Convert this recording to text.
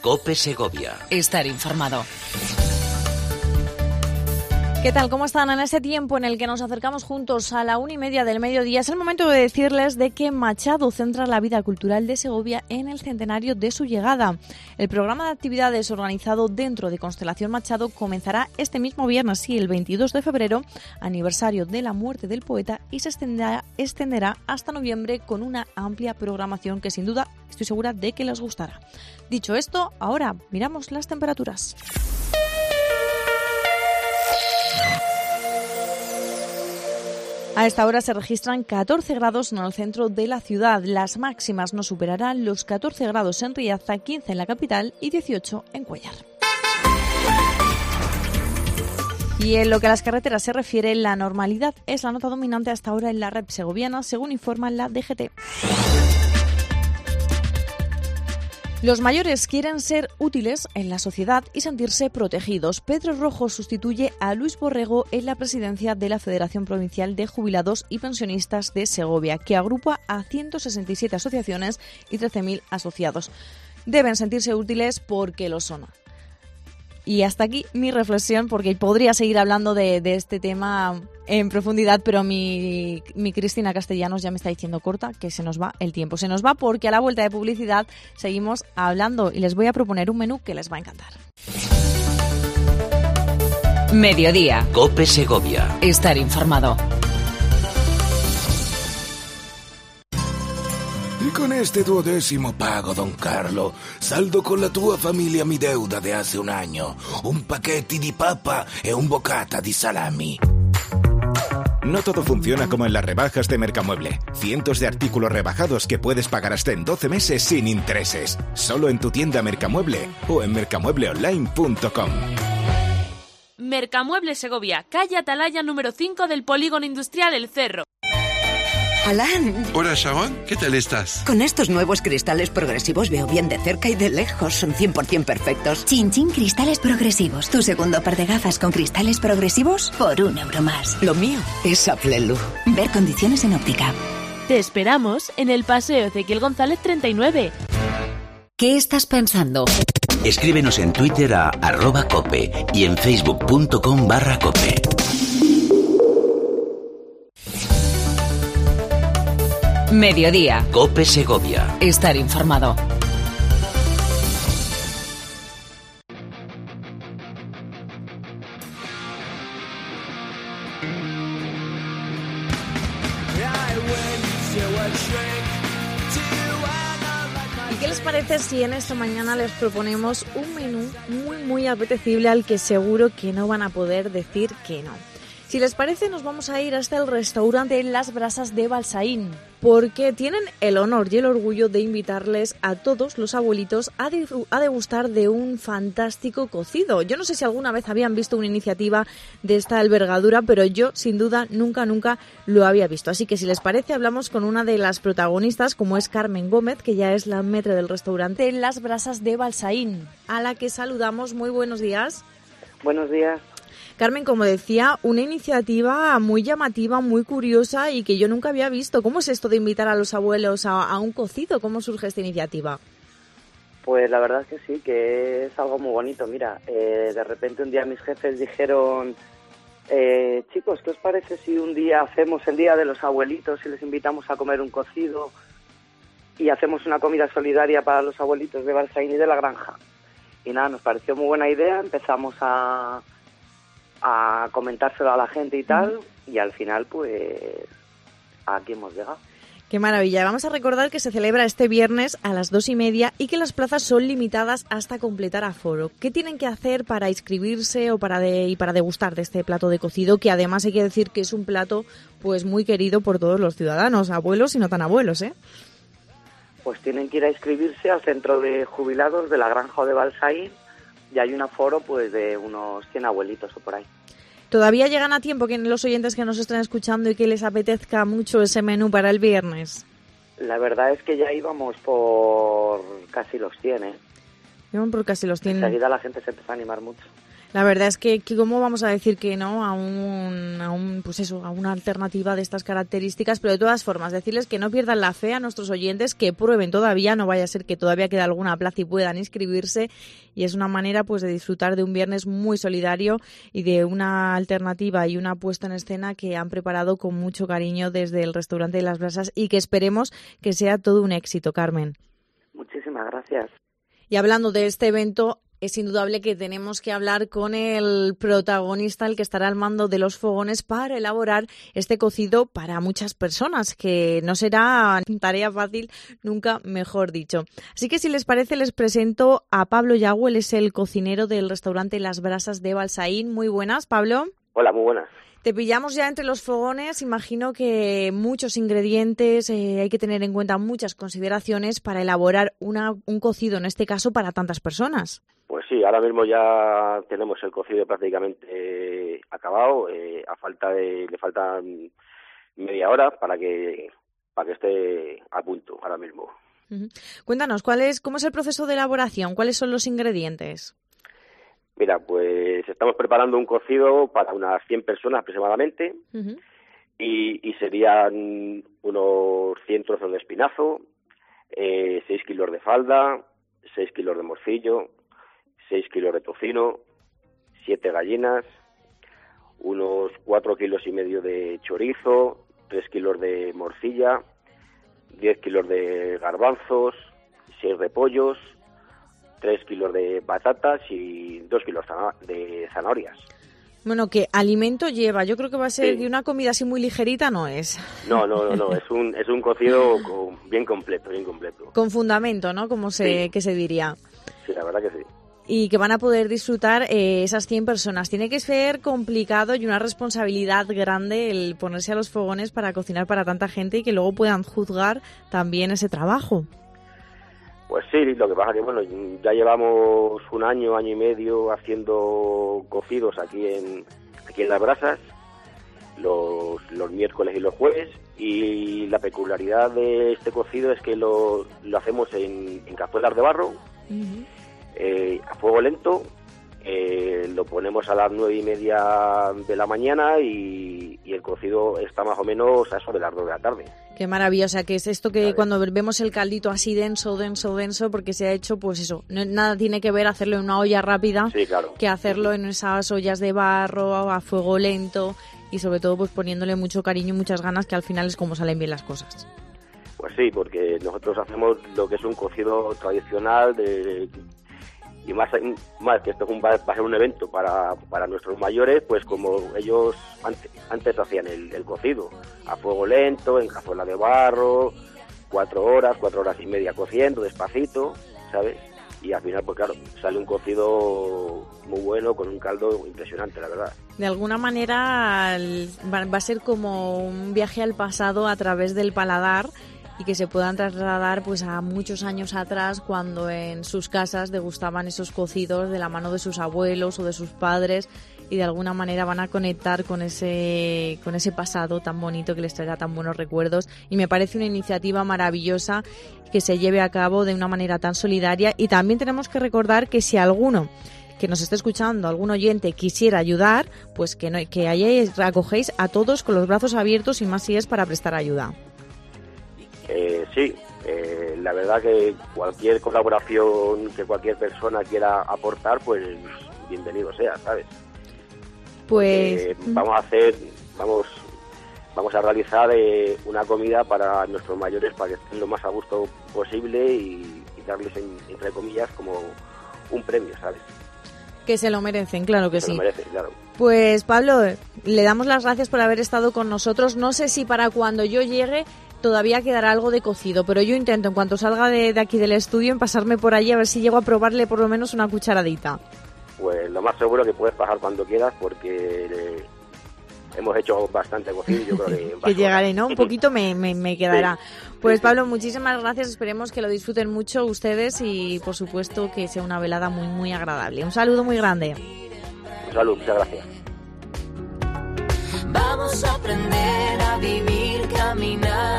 COPE Segovia. Estar informado. ¿Qué tal? ¿Cómo están? En ese tiempo en el que nos acercamos juntos a la 1:30 del mediodía, es el momento de decirles de que Machado centra la vida cultural de Segovia en el centenario de su llegada. El programa de actividades organizado dentro de Constelación Machado comenzará este mismo viernes, sí, el 22 de febrero, aniversario de la muerte del poeta, y se extenderá hasta noviembre con una amplia programación que sin duda estoy segura de que les gustará. Dicho esto, ahora miramos las temperaturas. A esta hora se registran 14 grados en el centro de la ciudad. Las máximas no superarán los 14 grados en Riaza, 15 en la capital y 18 en Cuéllar. Y en lo que a las carreteras se refiere, la normalidad es la nota dominante hasta ahora en la red segoviana, según informa la DGT. Los mayores quieren ser útiles en la sociedad y sentirse protegidos. Pedro Rojo sustituye a Luis Borrego en la presidencia de la Federación Provincial de Jubilados y Pensionistas de Segovia, que agrupa a 167 asociaciones y 13.000 asociados. Deben sentirse útiles porque lo son. Y hasta aquí mi reflexión, porque podría seguir hablando de este tema en profundidad, pero mi Cristina Castellanos ya me está diciendo corta, que se nos va el tiempo. Se nos va porque a la vuelta de publicidad seguimos hablando y les voy a proponer un menú que les va a encantar. Mediodía. COPE Segovia. Estar informado. E con este 12° pago, Don Carlo, saldo con la tua famiglia mi deuda de hace un año, un paquete di papa e un bocata di salami. No todo funciona como en las rebajas de Mercamueble. Cientos de artículos rebajados que puedes pagar hasta en 12 meses sin intereses. Solo en tu tienda Mercamueble o en mercamuebleonline.com. Mercamueble Segovia, calle Atalaya número 5 del Polígono Industrial El Cerro. Alan. Hola, Sharon. ¿Qué tal estás? Con estos nuevos cristales progresivos veo bien de cerca y de lejos. Son 100% perfectos. Chin Chin Cristales Progresivos. Tu segundo par de gafas con cristales progresivos por €1 más. Lo mío es Aplelu. Ver condiciones en óptica. Te esperamos en el Paseo Ezequiel González 39. ¿Qué estás pensando? Escríbenos en Twitter a @cope y en facebook.com/cope. Mediodía. COPE Segovia. Estar informado. ¿Y qué les parece si en esta mañana les proponemos un menú muy apetecible al que seguro que no van a poder decir que no? Si les parece, nos vamos a ir hasta el restaurante Las Brasas de Balsaín, porque tienen el honor y el orgullo de invitarles a todos los abuelitos a degustar de un fantástico cocido. Yo no sé si alguna vez habían visto una iniciativa de esta envergadura, pero yo, sin duda, nunca lo había visto. Así que, si les parece, hablamos con una de las protagonistas, como es Carmen Gómez, que ya es la maître del restaurante Las Brasas de Balsaín, a la que saludamos. Muy buenos días. Buenos días. Carmen, como decía, una iniciativa muy llamativa, muy curiosa y que yo nunca había visto. ¿Cómo es esto de invitar a los abuelos a un cocido? ¿Cómo surge esta iniciativa? Pues la verdad es que sí, que es algo muy bonito. Mira, de repente un día mis jefes dijeron, chicos, ¿qué os parece si un día hacemos el Día de los Abuelitos y les invitamos a comer un cocido y hacemos una comida solidaria para los abuelitos de Balsaín y de la granja? Y nada, nos pareció muy buena idea, empezamos a comentárselo a la gente y tal, y al final pues aquí hemos llegado. Qué maravilla. Vamos a recordar que se celebra este viernes a las 2:30 y que las plazas son limitadas hasta completar aforo. ¿Qué tienen que hacer para inscribirse o para degustar de este plato de cocido, que además hay que decir que es un plato pues muy querido por todos los ciudadanos, abuelos y no tan abuelos, ¿eh? Pues tienen que ir a inscribirse al centro de jubilados de la granja o de Balsaín, y hay un aforo pues de unos 100 abuelitos o por ahí. ¿Todavía llegan a tiempo que los oyentes que nos estén escuchando y que les apetezca mucho ese menú para el viernes? La verdad es que ya íbamos por casi los 100, ¿eh? Iban por casi los 100. Enseguida la gente se empezó a animar mucho. La verdad es que ¿cómo vamos a decir que no a una alternativa de estas características? Pero de todas formas, decirles que no pierdan la fe a nuestros oyentes, que prueben todavía, no vaya a ser que todavía quede alguna plaza y puedan inscribirse, y es una manera pues de disfrutar de un viernes muy solidario y de una alternativa y una puesta en escena que han preparado con mucho cariño desde el restaurante de Las Brasas y que esperemos que sea todo un éxito, Carmen. Muchísimas gracias. Y hablando de este evento, es indudable que tenemos que hablar con el protagonista, el que estará al mando de los fogones para elaborar este cocido para muchas personas, que no será tarea fácil, nunca mejor dicho. Así que si les parece, les presento a Pablo Yago. Él es el cocinero del restaurante Las Brasas de Balsaín. Muy buenas, Pablo. Hola, muy buenas. Te pillamos ya entre los fogones. Imagino que muchos ingredientes, hay que tener en cuenta muchas consideraciones para elaborar un cocido, en este caso, para tantas personas. Pues sí, ahora mismo ya tenemos el cocido prácticamente acabado. Le falta media hora para que esté a punto ahora mismo. Uh-huh. Cuéntanos, ¿cómo es el proceso de elaboración? ¿Cuáles son los ingredientes? Mira, pues estamos preparando un cocido para unas 100 personas aproximadamente. Uh-huh. y serían unos 100 trozos de espinazo, 6 kilos de falda, 6 kilos de morcillo, 6 kilos de tocino, 7 gallinas, unos 4 kilos y medio de chorizo, 3 kilos de morcilla, 10 kilos de garbanzos, 6 repollos, 3 kilos de patatas y 2 kilos de zanahorias. Bueno, ¿qué alimento lleva? Yo creo que va a ser una comida así muy ligerita, ¿no es? No, es un cocido bien completo. Con fundamento, ¿no? Que se diría. Sí, la verdad que sí. Y que van a poder disfrutar esas 100 personas. Tiene que ser complicado y una responsabilidad grande el ponerse a los fogones para cocinar para tanta gente y que luego puedan juzgar también ese trabajo. Pues sí, lo que pasa que bueno, ya llevamos un año y medio haciendo cocidos aquí en Las Brasas, los miércoles y los jueves, y la peculiaridad de este cocido es que lo hacemos en cazuelas de barro. Uh-huh. A fuego lento, lo ponemos a las 9:30 de la mañana y el cocido está más o menos a eso de las 2 de la tarde. Qué maravillosa, que es esto que cuando vemos el caldito así denso, porque se ha hecho, pues eso, nada tiene que ver hacerlo en una olla rápida, sí, claro, que hacerlo en esas ollas de barro, a fuego lento y sobre todo pues poniéndole mucho cariño y muchas ganas, que al final es como salen bien las cosas. Pues sí, porque nosotros hacemos lo que es un cocido tradicional y más que esto va a ser un evento para nuestros mayores, pues como ellos antes hacían el cocido a fuego lento, en cazuela de barro, 4 horas y media cociendo despacito, ¿sabes? Y al final, pues claro, sale un cocido muy bueno, con un caldo impresionante, la verdad. De alguna manera va a ser como un viaje al pasado a través del paladar, y que se puedan trasladar pues a muchos años atrás, cuando en sus casas degustaban esos cocidos de la mano de sus abuelos o de sus padres, y de alguna manera van a conectar con ese pasado tan bonito que les traerá tan buenos recuerdos. Y me parece una iniciativa maravillosa que se lleve a cabo de una manera tan solidaria. Y también tenemos que recordar que si alguno que nos esté escuchando, algún oyente quisiera ayudar, pues que ahí acogéis a todos con los brazos abiertos, y más si es para prestar ayuda. Sí, la verdad que cualquier colaboración que cualquier persona quiera aportar, pues bienvenido sea, ¿sabes? Pues vamos a realizar una comida para nuestros mayores, para que estén lo más a gusto posible y darles, entre comillas, como un premio, ¿sabes? Que se lo merecen, claro que sí. Se lo merecen, claro. Pues Pablo, le damos las gracias por haber estado con nosotros. No sé si para cuando yo llegue todavía quedará algo de cocido, pero yo intento, en cuanto salga de aquí del estudio, en pasarme por allí a ver si llego a probarle por lo menos una cucharadita. Pues lo más seguro que puedes pasar cuando quieras, porque hemos hecho bastante cocido y yo creo que... que llegaré, ¿no? Un poquito me quedará. Sí. Pues Pablo, muchísimas gracias, esperemos que lo disfruten mucho ustedes y por supuesto que sea una velada muy, muy agradable. Un saludo muy grande. Un saludo, muchas gracias. Vamos a aprender a vivir, caminar